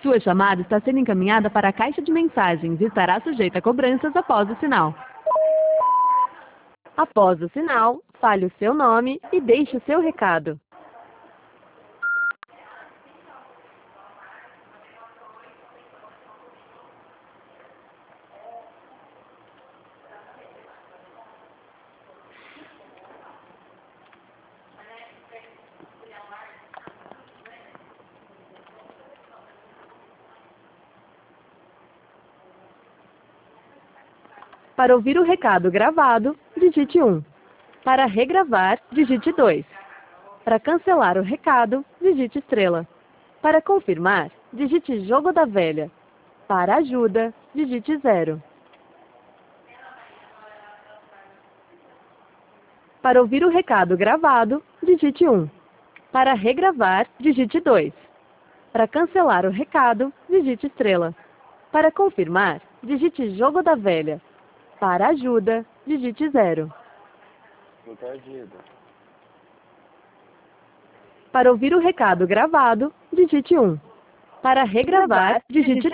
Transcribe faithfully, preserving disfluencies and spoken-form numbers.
Sua chamada está sendo encaminhada para a caixa de mensagens e estará sujeita a cobranças após o sinal. Após o sinal, fale o seu nome e deixe o seu recado. Para ouvir o recado gravado, digite um. Para regravar, digite dois. Para cancelar o recado, digite estrela. Para confirmar, digite jogo da velha. Para ajuda, digite zero. Para ouvir o recado gravado, digite um. Para regravar, digite dois. Para cancelar o recado, digite estrela. Para confirmar, digite jogo da velha. Para ajuda, digite zero. Para ouvir o recado gravado, digite um. Para regravar, digite